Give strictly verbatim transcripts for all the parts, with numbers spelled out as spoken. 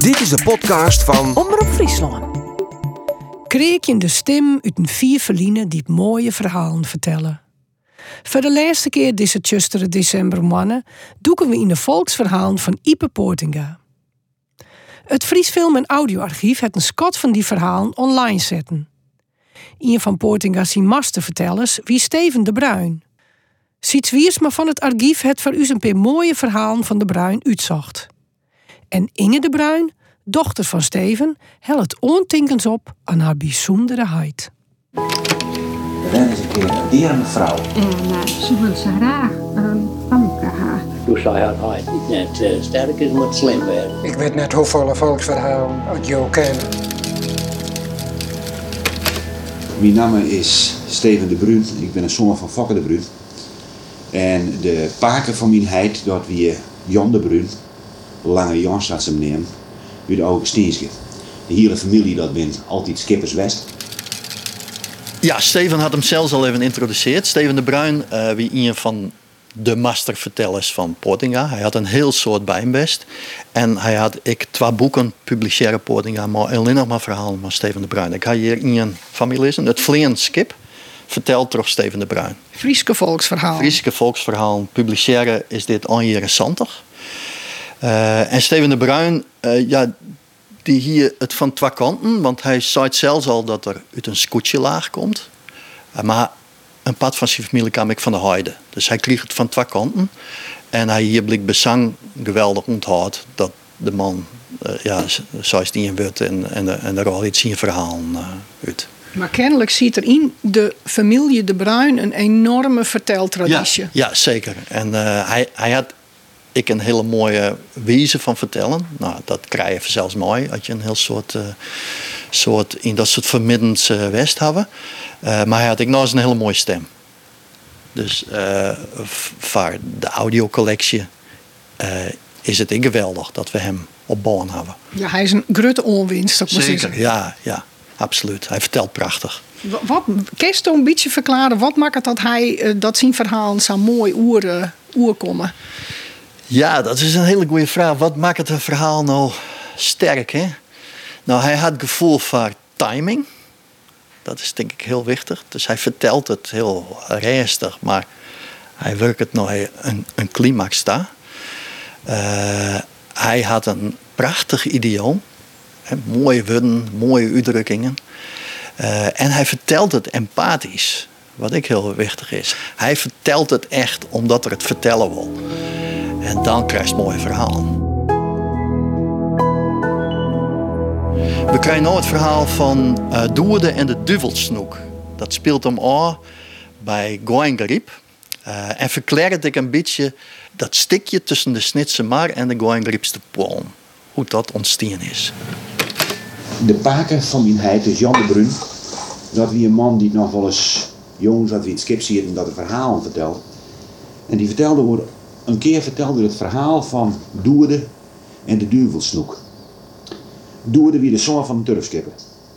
Dit is de podcast van Omroep Friesland. Kreeg je de stem uit een vier verliezen die mooie verhalen vertellen. Voor de laatste keer deze tjustere december mannen doeken we in de volksverhalen van Ipe Poortinga. Het Fries Film- en Audioarchief heeft een schat van die verhalen online zetten. Een van Poortinga's mastervertellers wie Steven de Bruin. Siets Wiersma van het archief het voor u een paar mooie verhalen van de Bruin uitzocht. En Inge de Bruin, dochter van Steven, hel het ontinkens op aan haar bijzonderheid. Dan is een keer een dierende vrouw. En uh, ze wil ze graag een famke haar. Toen zei hij dat hij niet uh, sterk is, maar slim werden. Ik weet net hoeveel volksverhalen uit jou ken. Mijn naam is Steven de Bruin. Ik ben een zoon van Fokke de Bruin. En de paken van mijn heid, dat wie Jan de Bruin, lange Jan staat ze nemen, uit de Augustijnske. De hele familie dat bent altijd Skippers West. Ja, Steven had hem zelfs al even geïntroduceerd. Steven de Bruin, uh, wie een van de mastervertellers van Poortinga. Hij had een heel soort bij hem best. En hij had ik twee boeken publiceren Poortinga, maar alleen nog maar verhalen van Steven de Bruin. Ik ga hier in familie lezen. Het Vleend Skip, verteld door Steven de Bruin. Frieske volksverhaal. Frieske volksverhaal publiceren is dit al jaren zeventig. Uh, en Steven de Bruin, uh, ja, die hier het van twee kanten, want hij zei zelfs al dat er uit een scootje laag komt. Uh, maar een pad van zijn familie kwam ik van de heide. Dus hij kreeg het van twee kanten. En hij hier blik bezang geweldig onthoudt dat de man, uh, ja, zoals die in wordt en, en, en er al iets in verhaal uh, uit. Maar kennelijk ziet er in de familie de Bruin een enorme verteltraditie. Ja, ja zeker. En uh, hij, hij had ik een hele mooie wijze van vertellen. Nou, dat krijg je zelfs mooi als je een heel soort, uh, soort in dat soort vermiddens uh, west hebben. Uh, maar hij had ik nog eens een hele mooie stem. Dus uh, voor de audiocollectie uh, is het geweldig dat we hem op baan hebben. Ja, hij is een grote onwinst. Dat Zeker, ja, ja, absoluut. Hij vertelt prachtig. Wat, wat kun je een beetje verklaren? Wat maakt het dat hij uh, dat zijn verhaal zo mooi oer, uh, oer komen? Ja, dat is een hele goede vraag. Wat maakt het een verhaal nou sterk? Hè? Nou, hij had gevoel voor timing. Dat is denk ik heel wichtig. Dus hij vertelt het heel rustig, maar hij werkt het nou een, een climax daar. Uh, hij had een prachtig idioom. Hè, mooie woorden, mooie uitdrukkingen. Uh, en hij vertelt het empathisch. Wat ik heel wichtig is. Hij vertelt het echt omdat er het vertellen wil. En dan krijg je mooie verhalen. We krijgen nu het verhaal van uh, Doerde en de Duvelsnoek. Dat speelt hem aan bij Goeingeriep. Uh, en verklaart ik een beetje dat stikje tussen de Snitse Mar en de Goeingeriepste Pool. Hoe dat ontstaan is. De paken van mijn heid is Jan de Bruin. Dat wie een man die nog wel eens jong zat wie het skip ziet en dat er verhalen vertelt. En die vertelde worden. Een keer vertelde het verhaal van Doerde en de Duvelsnoek. Doerde wie de zoon van een turfskipper.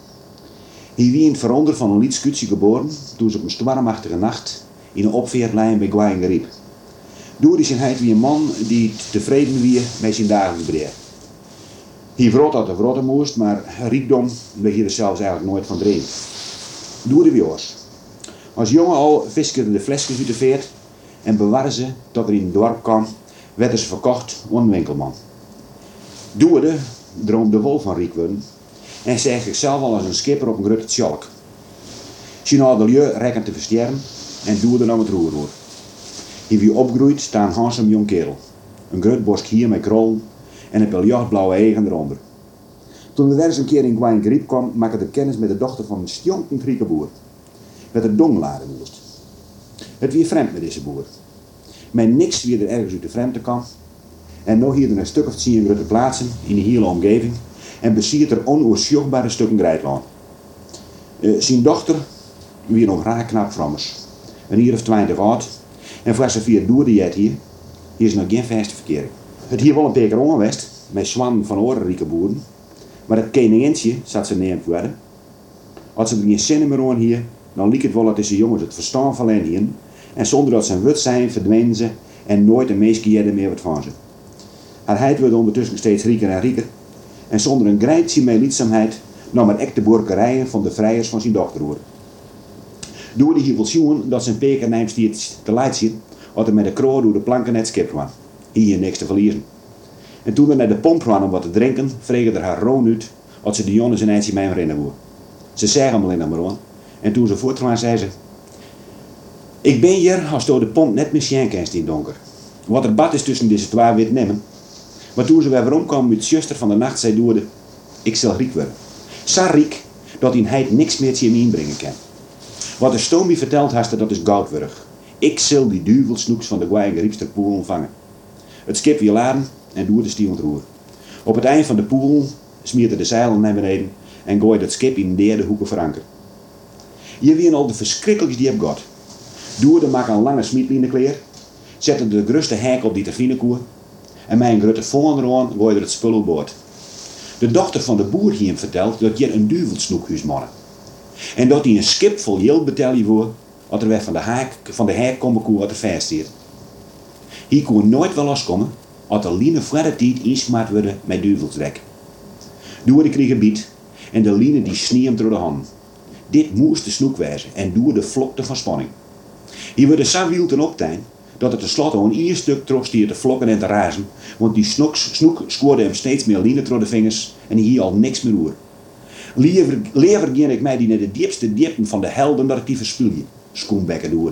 Hij wie in het veronder van een liedskutje geboren toen ze op een stormachtige nacht in een opveerlijn bij Goeingeriep. Doerde zijn hij wie een man die tevreden wie met zijn dagelijks breed. Hij vroeg dat de vrotten moest, maar rijkdom bleef hij er zelfs eigenlijk nooit van dreven. Doerde wie oors. Als jongen al viskerde de flesjes uit de veert en bewaren ze tot er in het dorp kwam, werden ze verkocht aan een winkelman. Doerde droomde wol van rijk worden en zag zichzelf al als een skipper op een grote tjalk. Zijn oude rekken te versterren en Doerde nam het roer door. Hij wie opgroeid staan handsome jong kerel. Een groot borst hier met krol en een biljartblauwe eigen eronder. Toen we weer eens een keer in Goeingeriep kwam, maakte de kennis met de dochter van een stjonkend rieke boer. Met een dongladen moest. Het wie vreemd met deze boer. Met niks wie er ergens uit de vreemde kan. En nog hier er een stuk of tien grote plaatsen in de hele omgeving. En besiert er onoersjochtbare stukken grijtland. Uh, zijn dochter wie nog raar knap vrommers. Een hier of twintig oud. En voor ze via Doerde jet hier. Hier is nog geen vaste verkering. Het hier wel een peker onwest. Met zwannen van orenrieke boeren. Maar het koningintje zat ze neemt worden. Als ze er geen zin meer aan hier. Dan liep het wel dat deze jongens het verstaan van hier. En zonder dat ze een wut zijn, verdwenen ze en nooit een meisje meer wat van ze. Haar heid wordt ondertussen steeds rieker en rieker. En zonder een greintje met liedzaamheid nam er echt de borkerijen van de vrijers van zijn dochter hoor. Door die wil zien dat zijn peker neemt te laat zit, had er met de kroon door de planken net skip kwam. Hier niks te verliezen. En toen we naar de pomp kwamen om wat te drinken, vreeg er haar roon uit, had ze de jongens een eindje mee rennen woer. Ze zei hem alleen maar aan. En toen ze voortkwam, zei ze: ik ben hier als door de pomp net met sjenkenst in donker. Wat er bad is tussen deze twee wit nemen. Maar toen ze weer weer omkwam met zuster van de nacht, zei doorde: ik zal riek worden. Zo riek dat in heid niks meer te je inbrengen kan. Wat de stoomie vertelt haast, dat is goudwurg. Ik zal die duvelsnoeks van de Gwijge Riepsterpoel ontvangen. Het skip weer laden en doerde stiel ontroer. Op het eind van de poel smierde de zeilen naar beneden en gooide het skip in de derde hoeken veranker. Hier wien al de verschrikkelijkste die heb gehad. Doerde maak een lange smietline kleer, zette de gruste hek op die terfinekoer en mij een grote volgende roon gooide het spul op boord. De dochter van de boer hier hem vertelt dat je een duvelsnoekhuis mannen. En dat hij een skip vol yield betel voor, als er weer van de haak van de hek komen koer wat er vast zit. Hier kon nooit wel loskomen, als de line voor de tijd insmaakt worden met duvelsdrek. Doerde kreeg een biet en de line die snie hem door de hand. Dit moest de snoek wezen en doerde vlokte van spanning. Hier wordt de zo wild en optijn dat het tenslotte een ier stuk terugstiert te vlokken en te razen, want die snoek, snoek scoorde hem steeds meer line door de vingers en hier al niks meer roer. Liever, liever ging ik mij die naar de diepste diepten van de helden dat ik die verspilje, schoenbekken doerde.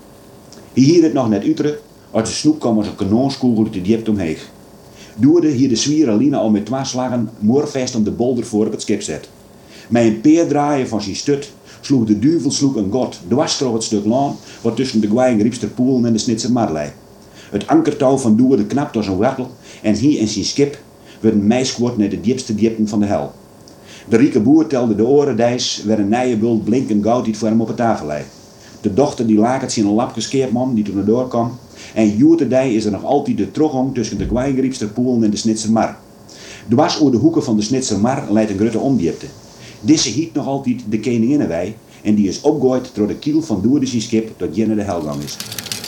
Hier het nog net utere, als de snoek kwam als een kanonskogel uit de diepte omheen. Doerde hier de zwieren line al met twee slagen moorvest om de bolder voor op het skip zet. Met een peer draaien van zijn stut sloeg de duvelsnoek een god dwars door het stuk laan wat tussen de Gwijge Riepsterpoel en de Snitser Mar lei. Het ankertouw van Doerde knapt als een wortel en hij en zijn skip werden meisquart naar de diepste diepten van de hel. De rieke boer telde de orendijs waar een nijenbult blinkend goud iets voor hem op de tafel lei. De dochter die lakert in een lapje skeerman die toen erdoor kwam. En joerterdij is er nog altijd de trogong tussen de Gwijge Riepsterpoel en de Snitser Mar. Dwars over de hoeken van de Snitser Mar leidt een grote omdiepte. Deze hiet nog altijd de Koninginnenwei en die is opgooid door de kiel van Doerde zijn skip dat Jenne de Helgang is.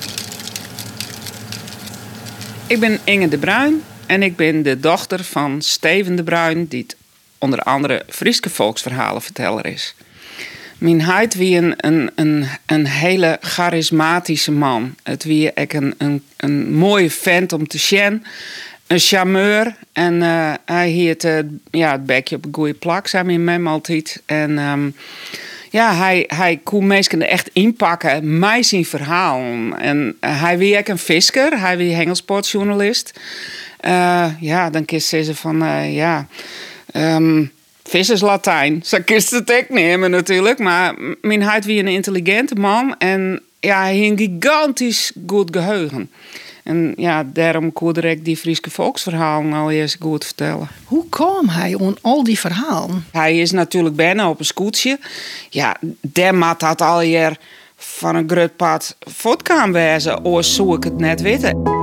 Ik ben Inge de Bruin en ik ben de dochter van Steven de Bruin, die onder andere Frieske volksverhalenverteller is. Mijn heid wie een, een, een, een hele charismatische man. Het wie ik een, een, een mooie vent om te zien. Een charmeur. En uh, hij hield uh, ja, het bekje op een goede plak, zei mijn mem altijd. En um, ja, hij, hij kon mensen er echt inpakken met zijn verhaal. En uh, hij wie ook een visker. Hij wie hengelsportjournalist. Uh, ja, dan kist ze van, uh, ja... Um, vis is Latijn. Zo kist het ik nemen natuurlijk. Maar mijn heid wie een intelligente man. En ja, hij heeft een gigantisch goed geheugen. En ja, daarom kon ik die Frieske volksverhalen al eerst goed vertellen. Hoe kwam hij aan al die verhalen? Hij is natuurlijk bijna op een scootje. Ja, daar moet dat al hier van een groot pad vodka wezen. Of zou ik het net weten.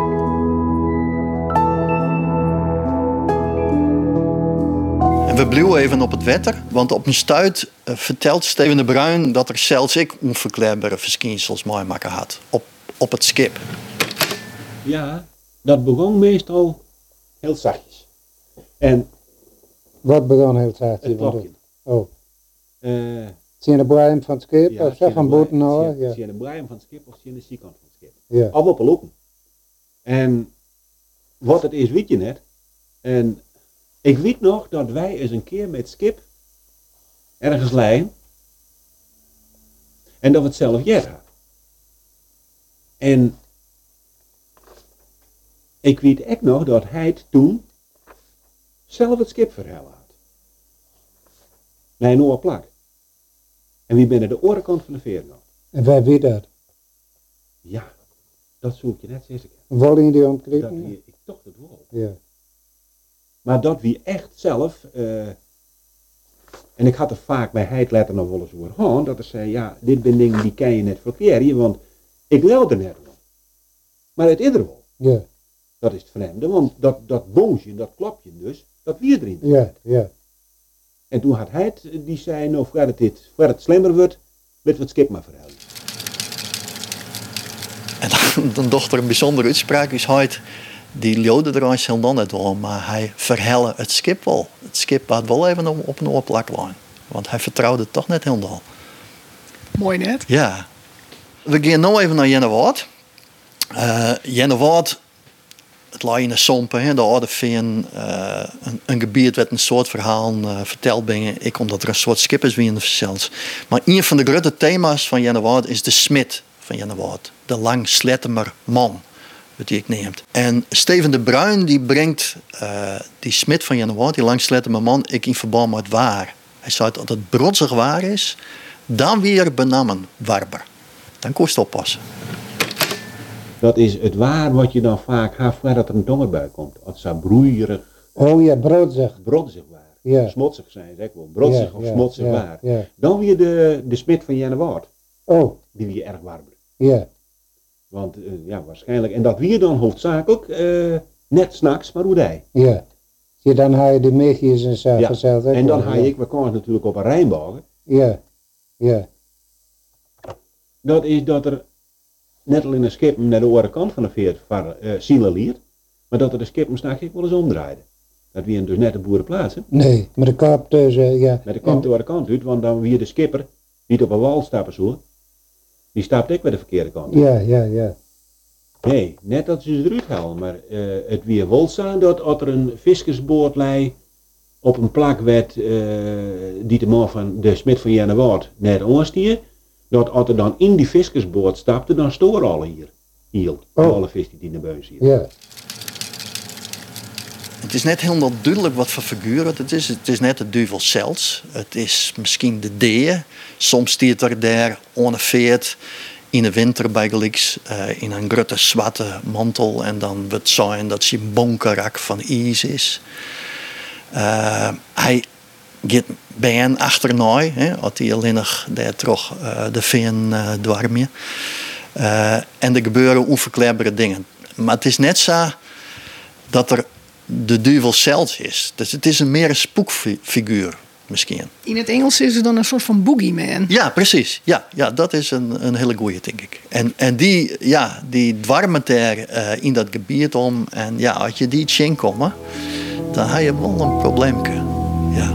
We blijven even op het wetter, want op een stuit uh, vertelt Steven de Bruin dat er zelfs ik onverklaarbare verschijnsels meemaken had op, op het skip. Ja, dat begon meestal heel zachtjes. En Wat begon heel zachtjes? het klokje. Oh. Uh, Zie je de bruin van het skip? ja, of zo van boten naar? Zie Ja. je de bruin van het skip of zie je de zijkant van het skip? Ja. Of op een lopen. En wat het is, weet je net. En ik weet nog dat wij eens een keer met skip ergens lijden. En dat we het zelf jet hadden. En ik weet echt nog dat hij het toen zelf het skip verhalen had. Naar een oorplak. En wie ben er de orenkant van de veer nog? En wij weten dat. Ja, dat zoek je net zeggen. Wollen die Dat omkrijgen? wie ik toch het wel. Ja. Maar dat wie echt zelf, uh, en ik had er vaak bij Heid letter nog wel eens over gehad, dat er zei, ja, dit zijn dingen die kan je net verkeren, want ik leer er net om. Maar het is er wel. Ja. Dat is het vreemde, want dat, dat boonsje, dat klapje dus, dat wie erin. Ja, ja. En toen had Heid, die zei, nou, voordat het, dit, voordat het slimmer wordt, laten we het skip maar verhalen. En dan, dan dochter een bijzondere uitspraak is hij die Joden er eens heel net door, maar hij verhelle het schip wel. Het schip had wel even op, op een oorplaklijn. Want hij vertrouwde het toch net helemaal. Mooi net. Ja. We gaan nu even naar Jennewaard. Uh, Jennewaard, het lag in de Sompen, hè, de oude Veen. Uh, een, een gebied werd een soort verhaal uh, verteld binnen. Ik omdat er een soort schip is wie in de verzels. Maar een van de grote thema's van Jennewaard is de smid van Jennewaard. De langslettemer man, wat die ik neemt. En Steven de Bruin die brengt uh, die smid van Jennewaard, die langslettemer man, ik in verband met waar. Hij zei dat het brodzig waar is, dan weer benamen warber. Dan kost je oppassen. Dat is het waar wat je dan vaak gaat voordat er een dongerbui komt. Als het zo broeierig, Oh ja, brodzig. brodzig waar. Ja. Smotsig zijn ze ook wel. Brodzig Ja, of ja, smotsig ja, waar. ja. Dan weer de, de smid van Jennewaard. Oh, Die weer erg warber. ja. Want uh, ja, waarschijnlijk. En dat weer dan hoofdzakelijk uh, net s'nachts, maar hoe hij. Ja. Ja, dan haal je de meegjes en zo Ja. vanzelf. ook En dan wel, ga ja. ik, we komen natuurlijk op een Rijnbouwen. Ja. Ja. Dat is dat er net al in een schip naar de andere kant van de veert uh, signaleert. Maar dat er de schip straks wel eens omdraaide. Dat wie dus net de boerenplaats. Hè? Nee, met de kap tussen, ja. Met de kant de andere kant uit, want dan weer de skipper niet op een wal stappen zo. Die stapt ik bij de verkeerde kant. Ja, ja, ja. Nee, net dat ze eruit halen, maar uh, het weer wel zijn dat als er een vissersboot lei op een plak werd uh, die de man van de smid van Jennewaard net aanstier, dat als er dan in die vissersboot stapte, dan storen alle hier. Hier, Oh. alle vis die in de beus hier. Ja. Het is net helemaal duidelijk wat voor figuur het is. Het is net de duivel zelfs. Het is misschien de dee. Soms stiert er daar ongeveer in de winter bij gelijks uh, in een grote zwarte mantel. En dan wordt zijn dat ze een bonkerak van ijs is. Uh, hij gaat bij achterna, als hij alleen nog daar terug uh, de veen uh, dwarmje. Uh, en er gebeuren onverklaarbare dingen. Maar het is net zo dat er de duivel zelfs is. Dus het is een meer een spookfiguur misschien. In het Engels is het dan een soort van boogeyman. Ja, precies. Ja, ja dat is een, een hele goeie, denk ik. En, en die, ja, die dwarmen daar uh, in dat gebied om. En ja, als je die tjen komen, dan heb je wel een probleempje. Ja.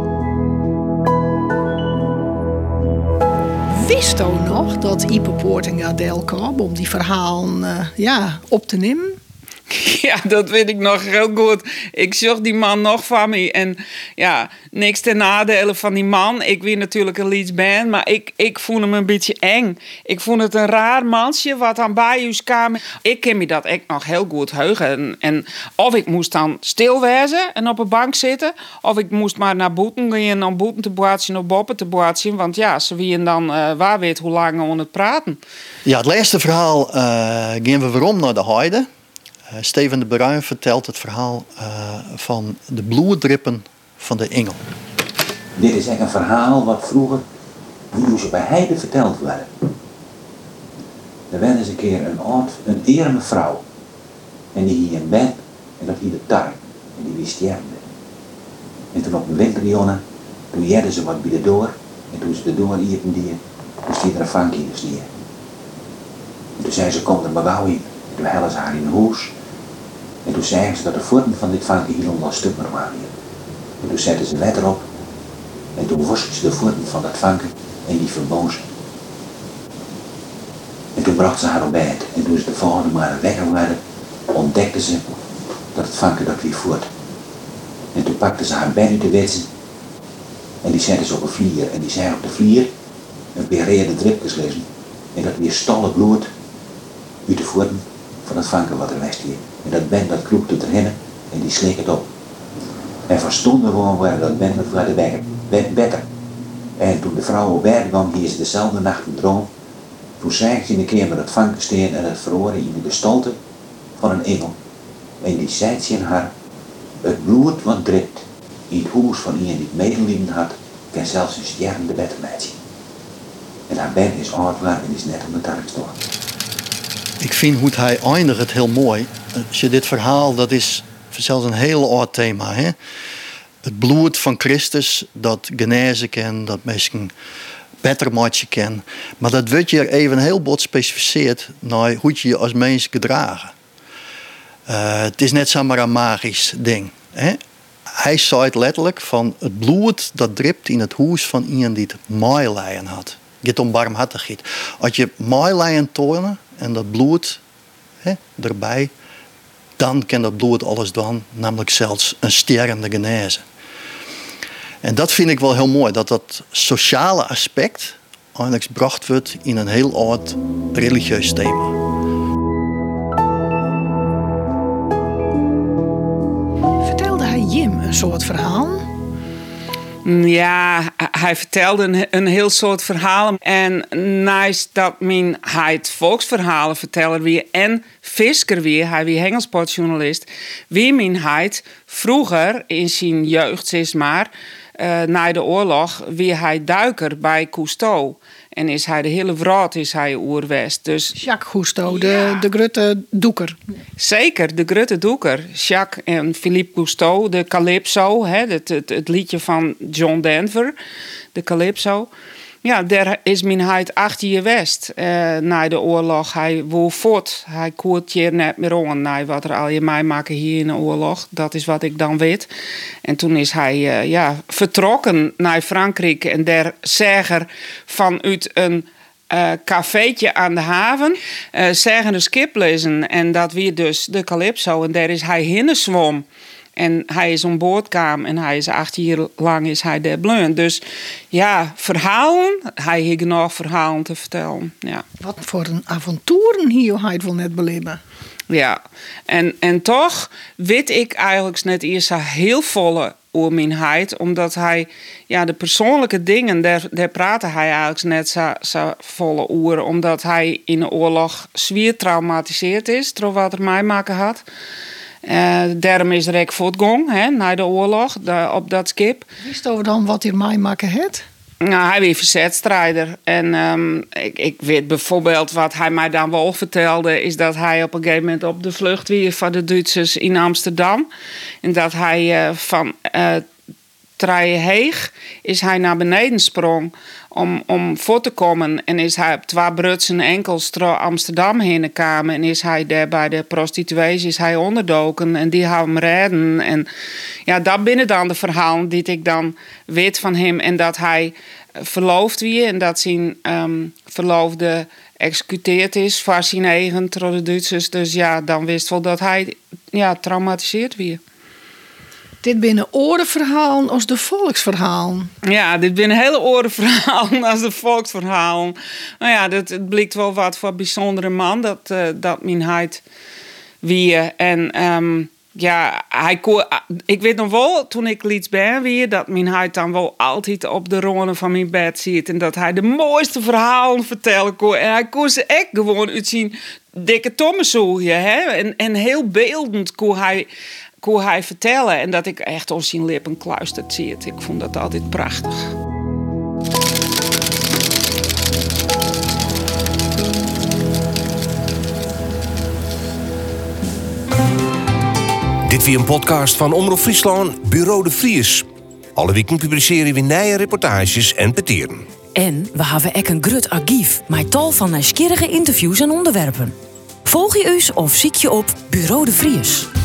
Wist u nog dat Ipe Poortinga deel kwam om die verhalen uh, ja, op te nemen? Ja, dat weet ik nog heel goed. Ik zag die man nog van me. En ja, niks ten nadele van die man. Ik weet natuurlijk een Leeds-band, maar ik, ik vond hem een beetje eng. Ik vond het een raar mansje wat aan bij ons kwam. Ik ken me dat echt nog heel goed heugen. En, en of ik moest dan stil wezen en op een bank zitten, of ik moest maar naar boeten gaan om boeten te boetsen of boppen te boetsen. Want ja, ze wien dan uh, waar weet hoe lang we aan het praten. Ja, het laatste verhaal uh, gaan we weer om naar de heide. Uh, Steven de Bruin vertelt het verhaal uh, van de bloeddrippen van de engel. Dit is echt een verhaal wat vroeger hoe ze bij Heide verteld werden. Er werd eens een keer een oud, een eerme vrouw. En die hier in bed en dat hier de tarm. En die wist sterven. En toen op een winterjonne, toen jedden ze wat bij de door. En toen ze de door ierten die, toen stier er een vank in de stier. En toen zei ze, kom er maar gauw in. En toen hellen ze haar in een huis. En toen zeiden ze dat de voeten van dit vankje hier onder een stuk meer waren. En toen zetten ze let erop. En toen worstelden ze de voeten van dat vankje en die verboon ze. En toen bracht ze haar op bed. En toen ze de volgende maar wekker werden, ontdekten ze dat het vankje dat weer voert. En toen pakten ze haar bed uit de wetsen. En die zetten ze op een vlier. En die zei op de vlier een bereerde dripjes lezen. En dat weer stolle bloed uit de voeten van het vankje wat er west hier. En dat ben dat kroeg tot erin en die sleek het op. En verstonden gewoon waar dat ben, dat waar de better. En toen de vrouw op bed kwam, hier is dezelfde nacht een droom. Toen zei ze in de keer met het vankensteen en het verloren in de gestalte van een engel. En die zei ze in haar, het bloed wat dript in het huis van iemand die het medelijden had, kan zelfs een sterrende bettermeidje. En haar ben is oud waar en is net op de tarkstoel. Ik vind hoe hij eindigt het heel mooi. Als je dit verhaal, dat is zelfs een heel oud thema. Hè? Het bloed van Christus, dat genezen kan, dat mensen beter maken kan. Maar dat wordt je even heel bot specificeerd naar hoe je je als mens gedragen. Uh, het is net zomaar een magisch ding. Hè? Hij zei het letterlijk van het bloed dat dript in het huis van iemand die het maailijen had. Het gaat om barmhartigheid. Als je maailijen tonen en dat bloed hè, erbij, dan kan dat bloed alles doen, namelijk zelfs een sterrende genezen. En dat vind ik wel heel mooi, dat dat sociale aspect eigenlijk gebracht wordt in een heel oud religieus thema. Vertelde hij Jim een soort verhaal? Ja, hij vertelde een, een heel soort verhalen. En naast dat mijn hij het volksverhalen verteller wie en Fisker wie, hij wie hengelsportjournalist, wie mijn hij vroeger in zijn jeugd, zeg maar, uh, na de oorlog, wie hij duiker bij Cousteau. En is hij de hele wereld is hij oerwest. Dus Jacques Cousteau, de, Ja. de grote doeker. zeker, de grote doeker. Jacques en Philippe Cousteau, de Calypso, hè, het, het, het liedje van John Denver, de Calypso. Ja, daar is mijn huid acht jaar west uh, na de oorlog. Hij woe voort. Hij koert hier net meer aan naar wat er al je mij maken hier in de oorlog. Dat is wat ik dan weet. En toen is hij uh, ja, vertrokken naar Frankrijk en daar zeger vanuit een Uh, cafeetje aan de haven, uh, zeggen de skip lezen. En dat weer dus de Calypso. En daar is hij hinnezwom. En hij is om boord kwam en hij is acht jaar lang is hij daar bleun. Dus ja, verhalen. Hij heeft genoeg verhalen te vertellen. Ja. Wat voor een avonturen hier hij het wel net beleven. Ja, en, en toch weet ik eigenlijk net eerst zo heel volle oor mijn heid, omdat hij, ja, de persoonlijke dingen, daar, daar praatte hij eigenlijk net zo, zo volle oer, omdat hij in de oorlog zwaar traumatiseerd is, door wat er mij maken had. Uh, daarom is er ook voortgang, hè, na de oorlog, de, op dat schip. Wist over dan wat hij mij maken had? Nou, hij was verzetstrijder. En um, ik, ik weet bijvoorbeeld wat hij mij dan wel vertelde, is dat hij op een gegeven moment op de vlucht weer van de Duitsers in Amsterdam. En dat hij uh, van uh, Treiheeg is hij naar beneden sprong om, om voor te komen. En is hij op twee brutsen enkels door Amsterdam heen gekomen. En is hij daar bij de prostituees is hij onderdoken. En die hebben hem redden. En ja, dat binnen dan de verhalen die ik dan weet van hem. En dat hij verloofd wie en dat zijn um, verloofde executeerd is voor zijn eigen door de Duitsers. Dus ja, dan wist wel dat hij ja, traumatiseerd wie. Dit binnen orenverhalen als de volksverhalen. Ja, dit zijn hele orenverhalen als de volksverhalen. Nou ja, dat, het blijkt wel wat voor een bijzondere man dat, uh, dat mijn heid wie. En um, ja, hij kon, ik weet nog wel, toen ik liets ben weer, dat mijn heid dan wel altijd op de ronen van mijn bed zit. En dat hij de mooiste verhalen vertellen kon. En hij kon ze echt gewoon uit zijn dikke tommesoelje. Hè? En, en heel beeldend kon hij... kon hij vertellen en dat ik echt op zijn lippen kluisterd zie. Ik vond dat altijd prachtig. Dit weer een podcast van Omroep Friesland, Bureau de Vries. Alle weken publiceren we nieuwe reportages en peteren. En we hebben ook een grut archief met tal van nieuwsgierige interviews en onderwerpen. Volg je ons of zie je op Bureau de Vries.